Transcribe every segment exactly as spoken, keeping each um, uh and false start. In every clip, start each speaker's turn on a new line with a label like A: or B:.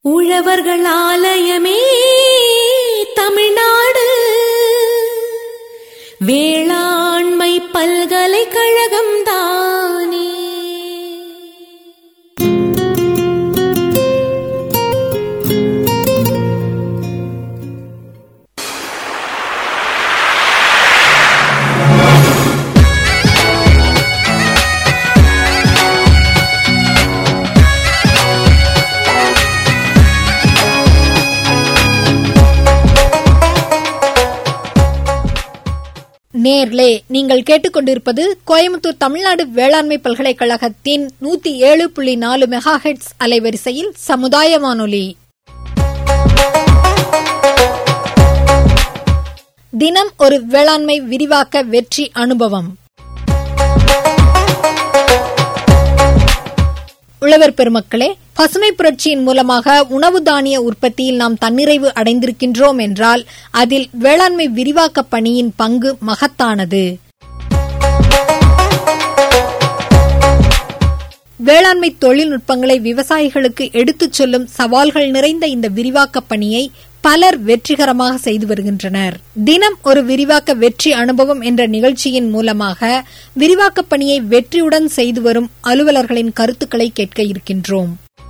A: உழவர்கள் ஆலயமே தமிழ்நாடு வேளாண்மை பல்கலைக்கழகம் தானே.
B: நேர்லே நீங்கள் கேட்டுக்கொண்டிருப்பது கோயம்புத்தூர் தமிழ்நாடு வேளாண்மை பல்கலைக்கழகத்தின் நூத்தி ஏழு புள்ளி நாலு மெகா ஹெர்ட்ஸ் அலைவரிசையில் சமுதாய வானொலி. தினம் ஒரு வேளாண்மை விரிவாக்க வெற்றி அனுபவம். உழவர் பெருமக்களே, பசுமை புரட்சியின் மூலமாக உணவு தானிய உற்பத்தியில் நாம் தன்னிறைவு அடைந்திருக்கின்றோம் என்றால் அதில் வேளாண்மை விரிவாக்க பணியின் பங்கு மகத்தானது. வேளாண்மை தொழில்நுட்பங்களை விவசாயிகளுக்கு எடுத்துச் சொல்லும் சவால்கள் நிறைந்த இந்த விரிவாக்க பணியை பலர் வெற்றிகரமாக செய்து வருகின்றனர். தினம் ஒரு விரிவாக்க வெற்றி அனுபவம் என்ற நிகழ்ச்சியின் மூலமாக விரிவாக்க பணியை வெற்றியுடன் செய்து வரும் அலுவலர்களின் கருத்துக்களை கேட்க இருக்கின்றோம்.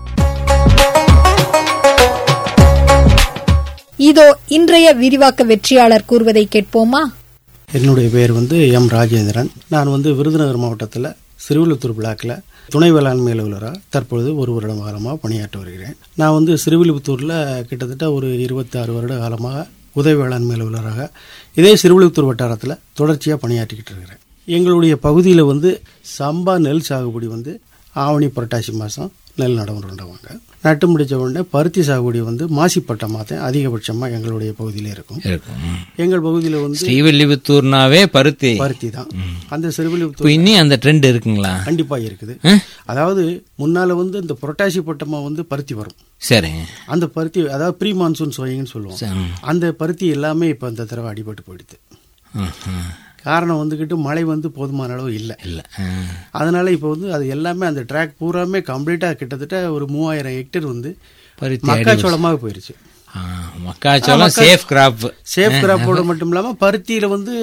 B: இதோ இன்றைய விரிவாக்க வெற்றியாளர் கூறுவதை கேட்போமா?
C: என்னுடைய பேர் வந்து எம் ராஜேந்திரன். நான் வந்து விருதுநகர் மாவட்டத்தில் சிறுவில்லிபுத்தூர் பிளாக்ல துணை வேளாண்மை அலுவலராக தற்பொழுது ஒரு வருட காலமாக பணியாற்றி வருகிறேன். நான் வந்து சிறுவில்லிபுத்தூரில் கிட்டத்தட்ட ஒரு இருபத்தி ஆறு வருட காலமாக உதவி வேளாண்மை அலுவலராக இதே சிறுவில்லிபுத்தூர் வட்டாரத்தில் தொடர்ச்சியாக பணியாற்றிக்கிட்டு இருக்கிறேன். எங்களுடைய பகுதியில் வந்து சம்பா நெல் சாகுபடி வந்து ஆவணி புரட்டாசி மாதம் நெல் நடவுண்டுவாங்க. நட்டு முடிச்ச உடனே பருத்தி சாகுபடி வந்து மாசிப்பட்ட மாதம் அதிகபட்சமாக எங்களுடைய பகுதியில இருக்கும். எங்கள் பகுதியில வந்து
D: ஸ்ரீவில்லிபுத்தூர்னாவே பருத்தி
C: பருத்தி தான். அந்த சிறுவில்லிபுத்தூர்
D: இன்னும் அந்த ட்ரெண்ட் இருக்குங்களா?
C: கண்டிப்பா இருக்குது. அதாவது முன்னால வந்து இந்த புரட்டாசி பட்டமா வந்து பருத்தி வரும். சரி, அந்த பருத்தி அதாவது ப்ரீ மான்சூன் சோயிங்னு சொல்லுவோம். அந்த பருத்தி எல்லாமே இப்ப இந்த தடவை அடிபட்டு போயிடுது. காரணம் வந்துக்கிட்டு மழை வந்து போதுமான அளவு இல்லை இல்லை அதனால இப்போ வந்து அது எல்லாமே அந்த ட்ராக் பூராமே கம்ப்ளீட்டாக கிட்டத்தட்ட ஒரு மூவாயிரம் ஹெக்டேர் வந்து மக்காச்சோளமாக போயிருச்சு.
D: மக்காச்சோளம் சேஃப் கிராப்.
C: சேஃப் கிராப்போட மட்டும் இல்லாமல் பருத்தியில் வந்து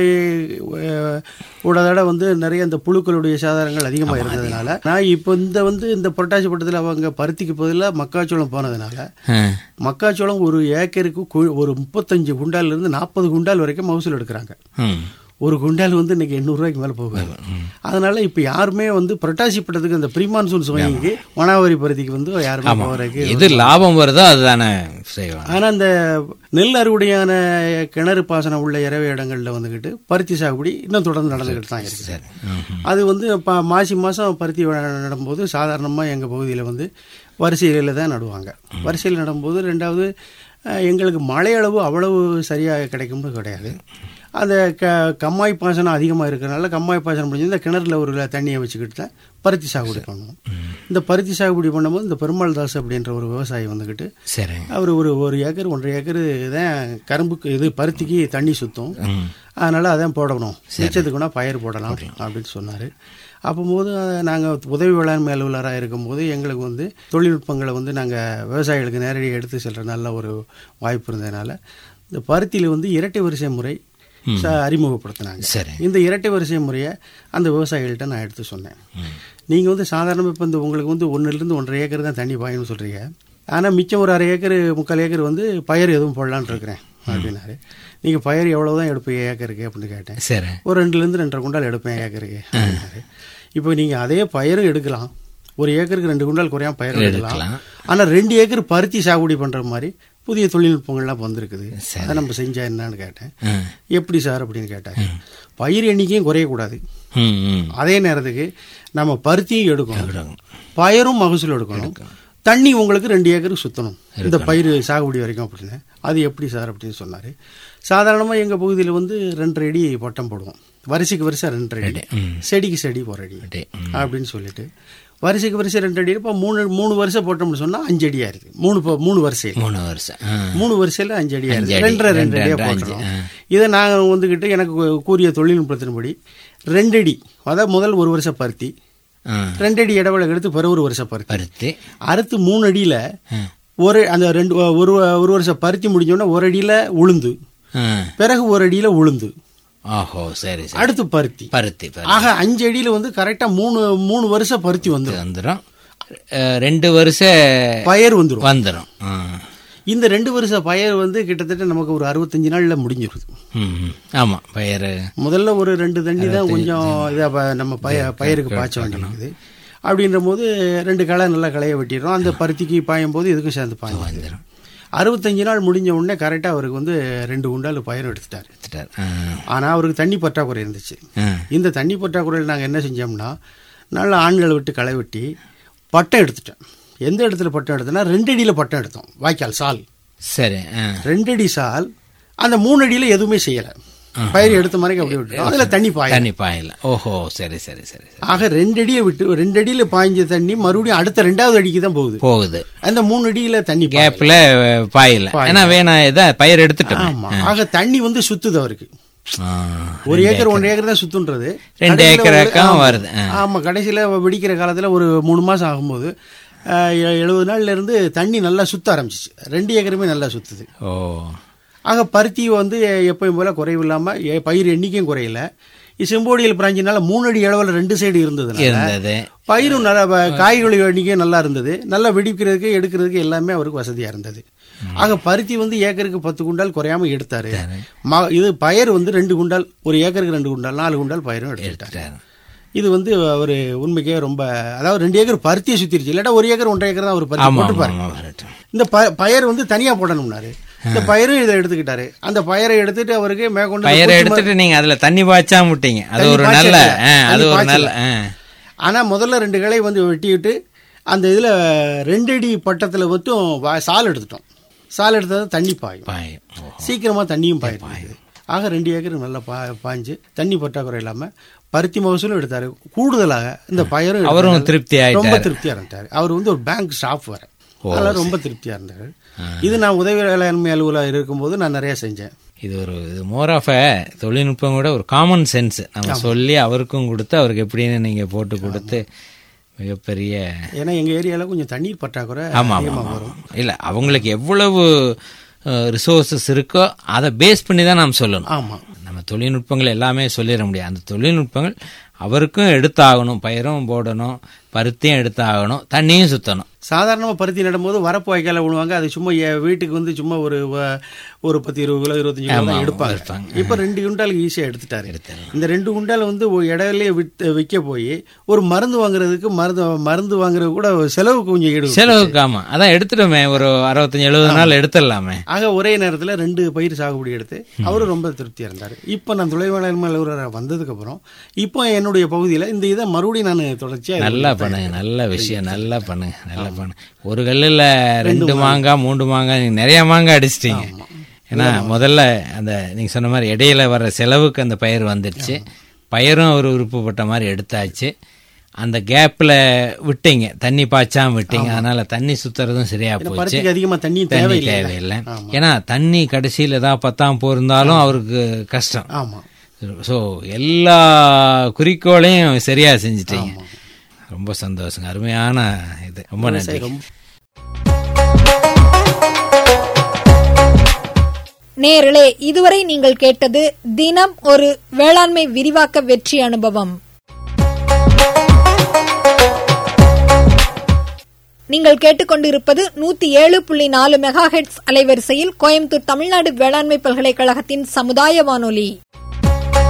C: உடனே வந்து நிறைய இந்த புழுக்களுடைய சாதாரங்கள் அதிகமாக இருந்ததுனால நான் இப்போ இந்த வந்து இந்த புரட்டாசி பட்டத்தில் அவங்க பருத்திக்கு பதிலாக மக்காச்சோளம் போனதுனால மக்காச்சோளம் ஒரு ஏக்கருக்கு ஒரு முப்பத்தஞ்சு குண்டால் இருந்து நாற்பது குண்டால் வரைக்கும் மகசூல் எடுக்கிறாங்க. ஒரு குண்டால் வந்து இன்னைக்கு எண்ணூறு ரூபாய்க்கு மேல போகாது. அதனால இப்ப யாருமே வந்து புரட்டாசி பட்டத்துக்கு அந்த ப்ரீமான்சூன் சுவைக்கு மணாவரி பருத்திக்கு வந்து யாருமே போறதுக்கு
D: எது லாபம் வருதோ அதுதானே செய்வாங்க.
C: ஆனா அந்த நெல் அறுவடையான கிணறு பாசனம் உள்ள இரவு இடங்கள்ல வந்துகிட்டு பருத்தி சாகுபடி இன்னும் தொடர்ந்து நடந்துகிட்டு தான் இருக்கு. அது வந்து மாசி மாசம் பருத்தி நடும்போது சாதாரணமா எங்க பகுதியில வந்து வரிசையில தான் நடுவாங்க. வரிசையில் நடும்போது ரெண்டாவது எங்களுக்கு மழையளவு அவ்வளவு சரியாக கிடைக்கும்போது கிடையாது. அந்த க கம்மாய் பாசனம் அதிகமாக இருக்கிறனால கம்மாய் பாசனம் முடிஞ்சு இந்த கிணறுல ஒரு தண்ணியை வச்சுக்கிட்டு தான் பருத்தி சாகுபடி பண்ணுவோம். இந்த பருத்தி சாகுபடி பண்ணும்போது இந்த பெருமாள் தாஸ் அப்படின்ற ஒரு விவசாயி வந்துக்கிட்டு அவர் ஒரு ஒரு ஏக்கர் ஒன்றரை ஏக்கர் தான் கரும்புக்கு இது பருத்திக்கு தண்ணி சுத்தம், அதனால அதான் போடணும், மிச்சத்துக்குன்னா பயிர் போடலாம் அப்படின்னு சொன்னார். அப்போது நாங்கள் உதவி வேளாண்மை அலுவலராக இருக்கும்போது எங்களுக்கு வந்து தொழில்நுட்பங்களை வந்து நாங்கள் விவசாயிகளுக்கு நேரடியாக எடுத்து செல்கிற நல்ல ஒரு வாய்ப்பு இருந்ததுனால இந்த பருத்தியில் வந்து இரட்டை வரிசை முறை அறிமுகப்படுத்தினாங்க. இந்த இரட்டை வரிசை முறையை அந்த விவசாயிகள்கிட்ட நான் எடுத்து சொன்னேன். நீங்கள் வந்து சாதாரணமாக இப்போ இந்த உங்களுக்கு வந்து ஒன்றுலேருந்து ஒன்றரை ஏக்கர் தான் தண்ணி பாயணும்னு சொல்கிறீங்க, ஆனால் மிச்சம் ஒரு அரை ஏக்கர் முக்கால் ஏக்கர் வந்து பயிர் எதுவும் போடலான்னு இருக்கிறேன் அப்படின்னாரு. நீங்கள் பயிர் எவ்வளோ தான் எடுப்பீங்க ஏக்கருக்கு அப்படின்னு கேட்டேன். சரி, ஒரு ரெண்டுலேருந்து ரெண்டரை குண்டால் எடுப்பேன் ஏக்கருக்கு அப்படின்னாரு. இப்போ நீங்கள் அதே பயிரும் எடுக்கலாம், ஒரு ஏக்கருக்கு ரெண்டு குண்டால் குறையாம பயிர் எடுக்கலாம், ஆனால் ரெண்டு ஏக்கர் பருத்தி சாகுபடி பண்ணுற மாதிரி புதிய தொழில்நுட்பங்கள்லாம் வந்திருக்குது. அதை நம்ம செஞ்சா என்னன்னு கேட்டேன். எப்படி சார் அப்படின்னு கேட்டாங்க. பயிர் எண்ணிக்கையும் குறையக்கூடாது, அதே நேரத்துக்கு நம்ம பருத்தியும் எடுக்கணும், பயிரும் மகசூல் எடுக்கணும், தண்ணி உங்களுக்கு ரெண்டு ஏக்கருக்கு சுற்றணும் இந்த பயிர் சாகுபடி வரைக்கும் அப்படின்னு. அது எப்படி சார் அப்படின்னு சொன்னார். சாதாரணமாக எங்கள் பகுதியில் வந்து ரெண்டரை அடி பட்டம் போடுவோம், வரிசைக்கு வரிசை ரெண்டரை அடி, செடிக்கு செடி ஒரு அடி அப்படின்னு சொல்லிட்டு வரிசைக்கு வரிசை ரெண்டு அடி. இப்போ மூணு மூணு வருஷம் போட்டோம்னு சொன்னால் அஞ்சு அடியாக இருக்குது. மூணு மூணு வரிசையில் மூணு வருஷம் மூணு வரிசையில் அஞ்சு அடியாக இருக்குது. ரெண்டரை ரெண்டு அடியாக போட்டுறோம். இதை நாங்கள் வந்துக்கிட்டு எனக்கு கூறிய தொழில்நுட்பத்தின்படி ரெண்டு அடி, அதாவது முதல் ஒரு வருஷம் பருத்தி, ரெண்டு அடி இடவேளை எடுத்து பிற ஒரு வருஷம் பருத்தி அறுத்து மூணு அடியில் ஒரு அந்த ரெண்டு ஒரு ஒரு வருஷம் பருத்தி முடிஞ்சோடனே ஒரு அடியில உளுந்து, பிறகு ஒரு அடியில உளுந்து,
D: ஓஹோ சரி சரி,
C: அடுத்து பருத்தி
D: பருத்தி.
C: ஆக அஞ்சு அடியில வந்து கரெக்டா மூணு மூணு வருஷம் பருத்தி வந்து
D: வந்துடும், ரெண்டு வருஷம்
C: பயிர் வந்துடும்
D: வந்துடும்.
C: இந்த ரெண்டு வருஷம் பயிர் வந்து கிட்டத்தட்ட நமக்கு ஒரு அறுபத்தஞ்சு நாள்ல முடிஞ்சிருது.
D: ஆமா, பயிர்
C: முதல்ல ஒரு ரெண்டு தண்ணி தான் கொஞ்சம் இதாக நம்ம பய பயிருக்கு பாய்ச்ச வேண்டியிருக்குது. அப்படின்ற போது ரெண்டு களை நல்லா களைய வெட்டிடுறோம். அந்த பருத்திக்கு பாயும் போது இதுக்கும் சேர்ந்து பாயம் வந்துடும். அறுபத்தஞ்சு நாள் முடிஞ்ச உடனே கரெக்டாக அவருக்கு வந்து ரெண்டு குண்டால் பயிரும் எடுத்துட்டார் எடுத்துட்டார் ஆனால் அவருக்கு தண்ணி பற்றாக்குறை இருந்துச்சு. இந்த தண்ணி பற்றாக்குறையில் நாங்கள் என்ன செஞ்சோம்னா, நல்லா ஆண்களை விட்டு களை வெட்டி பட்டம் எடுத்துட்டேன். எந்த இடத்துல பட்டம் எடுத்தோம்னா ரெண்டு அடியில் பட்டம் எடுத்தோம். வாய்க்கால் சால், சரி, ரெண்டு அடி சால். அந்த மூணு அடியில் எதுவுமே செய்யலை, பயிர் எடுத்த மாதிரி அப்படியே விட்டு அதில் தண்ணி பாய தண்ணி பாயல. ஓஹோ சரி சரி சரி. ஆக ரெண்டு அடியை விட்டு ரெண்டு அடியில் பாய்ஞ்ச தண்ணி மறுபடியும் அடுத்த ரெண்டாவது அடிக்கு தான் போகுது போகுது அந்த மூணு அடியில தண்ணி
D: கேப்ல பாயல, ஏன்னா வேணா இதான் பயிர் எடுத்துட்டோம்.
C: ஆமா, ஆக தண்ணி வந்து சுத்துது அவருக்கு. ஒரு ஏக்கர் ஒன்றரை ஏக்கர் தான் சுத்துன்றது,
D: ரெண்டு ஏக்கர் வருது.
C: ஆமா, கடைசியில வெடிக்கிற காலத்துல ஒரு மூணு மாசம் ஆகும்போது எழுபது நாள்ல இருந்து தண்ணி நல்லா சுத்த ஆரம்பிச்சிச்சு. ரெண்டு ஏக்கருமே நல்லா சுத்துது. ஓ, ஆக பருத்தி வந்து எப்பயும் போல குறைவு இல்லாம பயிர் எண்ணிக்கையும் குறையல. செம்போடியில் பிராஞ்சினால மூணு அடி அளவில் ரெண்டு சைடு இருந்தது. பயிரும் நல்லா, காய்கறி எண்ணிக்கையும் நல்லா இருந்தது. நல்லா வெடிக்கிறதுக்கு எடுக்கிறதுக்கு எல்லாமே அவருக்கு வசதியா இருந்தது. ஆக பருத்தி வந்து ஏக்கருக்கு பத்து குண்டால் குறையாம எடுத்தாரு. இது பயிர் வந்து ரெண்டு குண்டால், ஒரு ஏக்கருக்கு ரெண்டு குண்டால், நாலு குண்டால் பயிரும் எடுத்துட்டாரு. இது வந்து ஒரு உண்மைக்கே ரொம்ப, அதாவது ரெண்டு ஏக்கர் பருத்தியை சுத்திருச்சு. இல்லாட்டா ஒரு ஏக்கர் ஒன்றரை ஏக்கர் தான் அவர் பருத்தி போட்டுப்பாரு. இந்த பயிர் வந்து தனியா போடணும்னாரு. இந்த பயிரும் இதை எடுத்துக்கிட்டாரு. அந்த பயிரை எடுத்துட்டு அவருக்கு மேற்கொண்டு
D: பயிரை எடுத்துட்டு நீங்க அதுல தண்ணி பாய்ச்சா முட்டீங்க. அது ஒரு நல்ல, அது ஒரு நல்ல.
C: ஆனா முதல்ல ரெண்டு களை வந்து வெட்டிவிட்டு அந்த இதுல ரெண்டு அடி பட்டத்துல மட்டும் சால் எடுத்துட்டோம். சால் எடுத்தது தண்ணி பாயும், சீக்கிரமா தண்ணியும் பாயும். ஆக ரெண்டு ஏக்கர் நல்லா பா பாய்ஞ்சு தண்ணி பற்றாக்குறை இல்லாம பருத்தி மகசூலும் எடுத்தாரு. கூடுதலாக இந்த பயிரும்
D: அவரும் திருப்தி
C: ரொம்ப திருப்தியா இருந்தாரு. அவர் வந்து ஒரு பேங்க் ஸ்டாஃப் வர, அதெல்லாம் ரொம்ப திருப்தியா இருந்தாரு. இது நான் உதவி வேளாண்மை அலுவலர் இருக்கும்போது நான் நிறைய செஞ்சேன்.
D: இது ஒரு இது மோர் ஆஃப் அ தொழில்நுட்பம் கூட ஒரு காமன் சென்ஸ் நம்ம சொல்லி அவருக்கும் கொடுத்து அவருக்கு எப்படின்னு நீங்க போட்டு கொடுத்து மிகப்பெரிய,
C: ஏன்னா எங்க ஏரியால கொஞ்சம் தண்ணீர் பற்றாக்குறை வரும்.
D: இல்ல அவங்களுக்கு எவ்வளவு ரிசோர்சஸ் இருக்கோ அதை பேஸ் பண்ணி தான் நாம் சொல்லணும்.
C: ஆமா,
D: நம்ம தொழில்நுட்பங்கள் எல்லாமே சொல்லிட முடியாது. அந்த தொழில்நுட்பங்கள் அவருக்கும் எடுத்தாகணும், பயிரும் போடணும், பருத்தியும் எடுத்தாகணும், தண்ணியும் சுத்தணும்.
C: சாதாரணமாக பருத்தி நடும்போது வரப்பு வாய்க்கால விடுவாங்க. அது சும்மா வீட்டுக்கு வந்து சும்மா ஒரு ஒரு பத்து இருபது கிலோ இருபத்தஞ்சு கிலோ தான் எடுப்பாங்க. இப்போ ரெண்டு குண்டாலுக்கு ஈஸியாக எடுத்துட்டாரு. இந்த ரெண்டு குண்டால் வந்து இடையிலேயே விற்று விற்க போய் ஒரு மருந்து வாங்குறதுக்கு மருந்து மருந்து வாங்குறது கூட செலவு கொஞ்சம் ஈடு
D: செலவுக்கு. ஆமாம், அதான் எடுத்துட்டோமே, ஒரு அறுபத்தஞ்சு எழுபது நாள் எடுத்துடலாமே.
C: ஆக ஒரே நேரத்தில் ரெண்டு பயிர் சாகுபடி எடுத்து அவரும் ரொம்ப திருப்தியாக இருந்தார். இப்போ நான் தொழில் வேளாண்மை அலுவலராக வந்ததுக்கப்புறம் இப்போ என்னுடைய பகுதியில் இந்த இதை மறுபடியும் நான் தொடர்ச்சியாக
D: நல்லா பண்ணுங்க. நல்ல விஷயம், நல்லா பண்ணுங்க, நல்லா பண்ணு. ஒரு கல்லில் ரெண்டு மாங்காய் மூன்று மாங்காய் நீங்க நிறைய மாங்காய் அடிச்சிட்டீங்க. ஏன்னா முதல்ல அந்த நீங்க சொன்ன மாதிரி இடையில வர்ற செலவுக்கு அந்த பயிர் வந்துடுச்சு. பயிரும் ஒரு விருப்பப்பட்ட மாதிரி எடுத்தாச்சு. அந்த கேப்ல விட்டீங்க, தண்ணி பாய்ச்சாம விட்டீங்க. அதனால தண்ணி சுத்துறதும் சரியா போச்சு.
C: அதிகமா தண்ணி
D: தண்ணி தேவையில்லை. ஏன்னா தண்ணி கடைசியில் ஏதாவது பத்தாம் போயிருந்தாலும் அவருக்கு கஷ்டம்.
C: ஆமா.
D: ஸோ எல்லா குறிக்கோளையும் சரியா செஞ்சிட்டீங்க. ரொம்ப சந்தோஷங்க, அருமையான இது. ரொம்ப நன்றி.
B: நேயர்களே, இதுவரை நீங்கள் கேட்டது தினம் ஒரு வேளாண்மை விரிவாக்க வெற்றி அனுபவம். நீங்கள் கேட்டுக்கொண்டிருப்பது நூத்தி ஏழு புள்ளி நாலு மெகா ஹெர்ட்ஸ் அலைவரிசையில் கோயம்புத்தூர் தமிழ்நாடு வேளாண்மை பல்கலைக்கழகத்தின் சமுதாய வானொலி.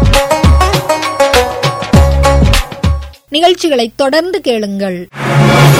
B: நிகழ்ச்சிகளை தொடர்ந்து கேளுங்கள்.